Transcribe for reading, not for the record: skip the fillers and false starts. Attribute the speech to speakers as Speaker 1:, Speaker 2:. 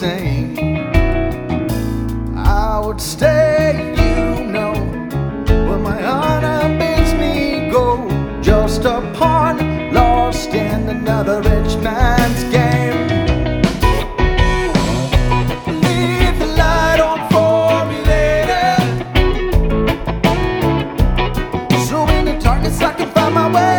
Speaker 1: same. I would stay, you know, where my honor bids me go. Just a pawn lost in another rich man's game. Leave the light on for me later, so in the darkness I can find my way.